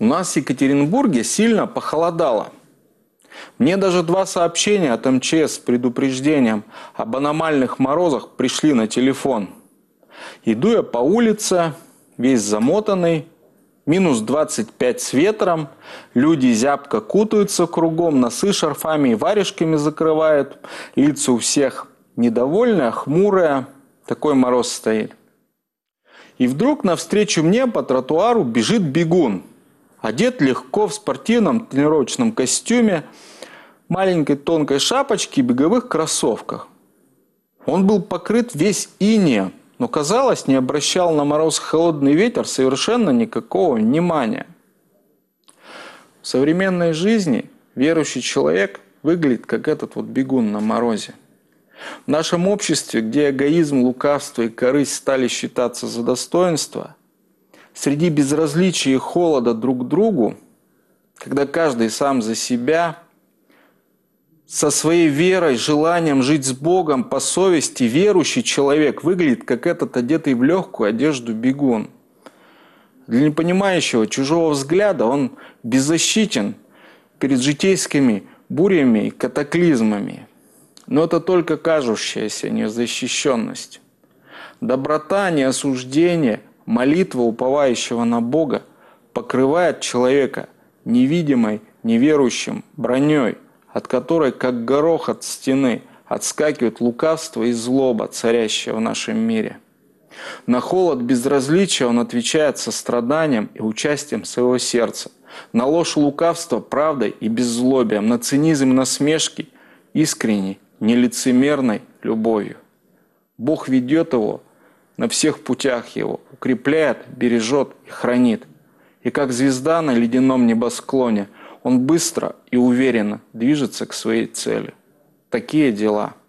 У нас в Екатеринбурге сильно похолодало. Мне даже 2 сообщения от МЧС с предупреждением об аномальных морозах пришли на телефон. Иду я по улице, весь замотанный, минус 25 с ветром, люди зябко кутаются кругом, носы шарфами и варежками закрывают, лица у всех недовольные, хмурые, такой мороз стоит. И вдруг навстречу мне по тротуару бежит бегун, одет легко в спортивном тренировочном костюме, маленькой тонкой шапочке и беговых кроссовках. Он был покрыт весь инеем, но, казалось, не обращал на мороз и холодный ветер совершенно никакого внимания. В современной жизни верующий человек выглядит как этот вот бегун на морозе. В нашем обществе, где эгоизм, лукавство и корысть стали считаться за достоинство, среди безразличия и холода друг к другу, когда каждый сам за себя, со своей верой, желанием жить с Богом по совести, верующий человек выглядит как этот одетый в легкую одежду бегун. Для непонимающего чужого взгляда он беззащитен перед житейскими бурями и катаклизмами. Но это только кажущаяся незащищенность. Доброта, неосуждение, молитва уповающего на Бога покрывает человека невидимой, неверующим броней, от которой, как горох от стены, отскакивает лукавство и злоба, царящая в нашем мире. На холод безразличия он отвечает состраданием и участием своего сердца. На ложь лукавства правдой и беззлобием, на цинизм и насмешки искренней, нелицемерной любовью. Бог ведет его на всех путях его, укрепляет, бережет и хранит. И как звезда на ледяном небосклоне, он быстро и уверенно движется к своей цели. Такие дела.